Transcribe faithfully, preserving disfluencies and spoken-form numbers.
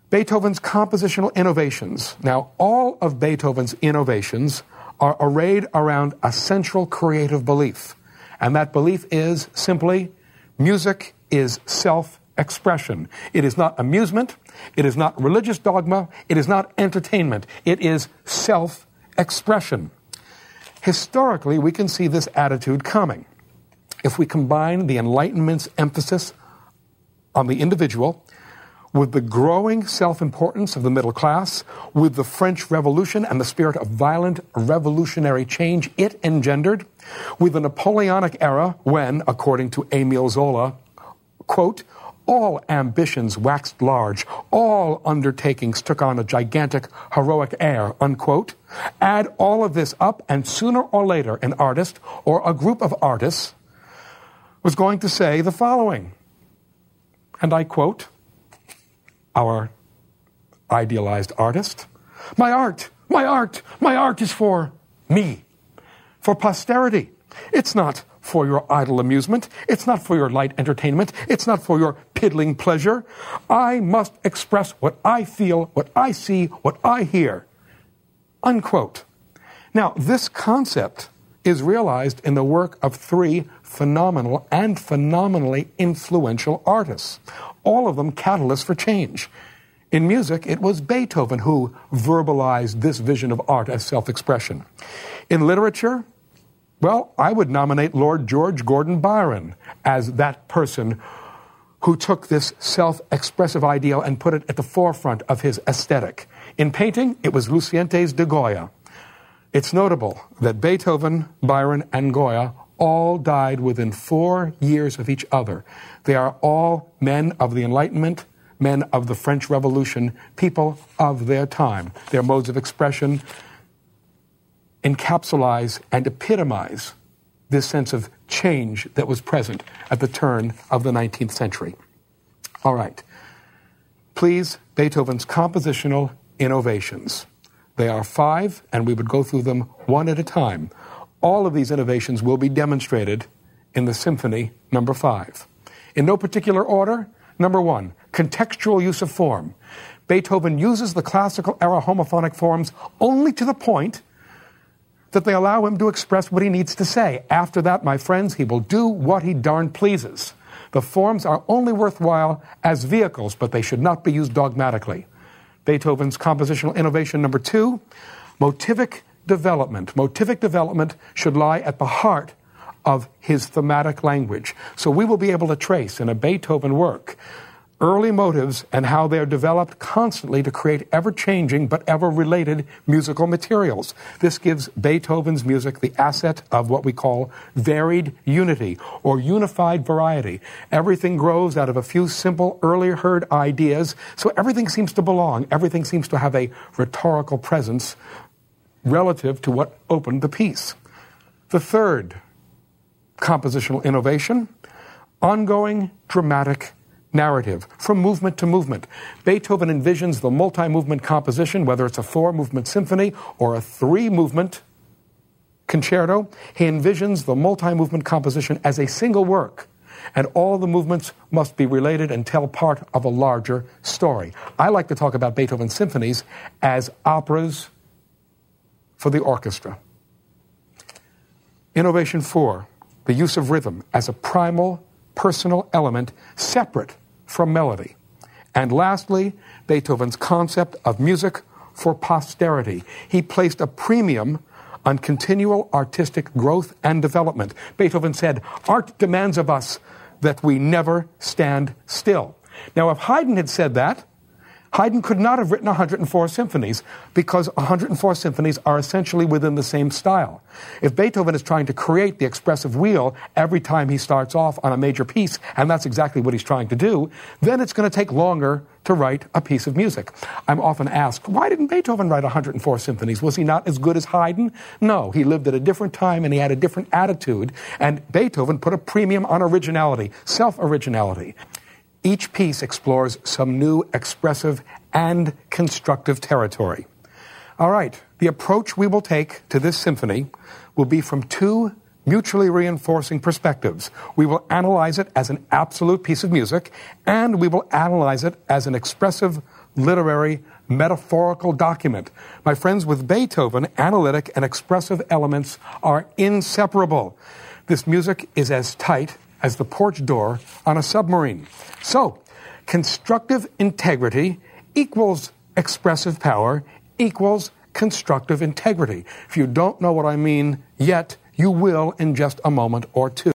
Beethoven's compositional innovations. Now, all of Beethoven's innovations are arrayed around a central creative belief. And that belief is simply, music is self-expression. It is not amusement. It is not religious dogma. It is not entertainment. It is self-expression. Historically, we can see this attitude coming. If we combine the Enlightenment's emphasis on the individual with the growing self-importance of the middle class, with the French Revolution and the spirit of violent revolutionary change it engendered, with the Napoleonic era when, according to Émile Zola, quote, all ambitions waxed large, all undertakings took on a gigantic, heroic air, unquote. Add all of this up, and sooner or later an artist or a group of artists was going to say the following, and I quote, our idealized artist, my art, my art, my art is for me, for posterity. It's not for your idle amusement. It's not for your light entertainment. It's not for your piddling pleasure. I must express what I feel, what I see, what I hear. Unquote. Now, this concept is realized in the work of three phenomenal and phenomenally influential artists, all of them catalysts for change. In music, it was Beethoven who verbalized this vision of art as self-expression. In literature, well, I would nominate Lord George Gordon Byron as that person who took this self-expressive ideal and put it at the forefront of his aesthetic. In painting, it was Lucientes de Goya. It's notable that Beethoven, Byron, and Goya all died within four years of each other. They are all men of the Enlightenment, men of the French Revolution, people of their time. Their modes of expression encapsulize and epitomize this sense of change that was present at the turn of the nineteenth century. All right. Please, Beethoven's compositional innovations. They are five, and we would go through them one at a time. All of these innovations will be demonstrated in the Symphony Number Five. In no particular order, number one, contextual use of form. Beethoven uses the classical era homophonic forms only to the point that they allow him to express what he needs to say. After that, my friends, he will do what he darn pleases. The forms are only worthwhile as vehicles, but they should not be used dogmatically. Beethoven's compositional innovation number two, motivic development. Motivic development should lie at the heart of his thematic language. So we will be able to trace in a Beethoven work early motives and how they're developed constantly to create ever-changing but ever-related musical materials. This gives Beethoven's music the asset of what we call varied unity or unified variety. Everything grows out of a few simple, earlier heard ideas, so everything seems to belong. Everything seems to have a rhetorical presence relative to what opened the piece. The third compositional innovation, ongoing dramatic narrative, from movement to movement. Beethoven envisions the multi-movement composition, whether it's a four-movement symphony or a three-movement concerto. He envisions the multi-movement composition as a single work, and all the movements must be related and tell part of a larger story. I like to talk about Beethoven's symphonies as operas for the orchestra. Innovation four, the use of rhythm as a primal personal element separate from melody. And lastly, Beethoven's concept of music for posterity. He placed a premium on continual artistic growth and development. Beethoven said, art demands of us that we never stand still. Now, if Haydn had said that, Haydn could not have written one hundred four symphonies because one hundred four symphonies are essentially within the same style. If Beethoven is trying to create the expressive wheel every time he starts off on a major piece, and that's exactly what he's trying to do, then it's going to take longer to write a piece of music. I'm often asked, why didn't Beethoven write one hundred four symphonies? Was he not as good as Haydn? No, he lived at a different time and he had a different attitude, and Beethoven put a premium on originality, self-originality. Each piece explores some new expressive and constructive territory. All right, the approach we will take to this symphony will be from two mutually reinforcing perspectives. We will analyze it as an absolute piece of music, and we will analyze it as an expressive, literary, metaphorical document. My friends, with Beethoven, analytic and expressive elements are inseparable. This music is as tight as the porch door on a submarine. So, constructive integrity equals expressive power equals constructive integrity. If you don't know what I mean yet, you will in just a moment or two.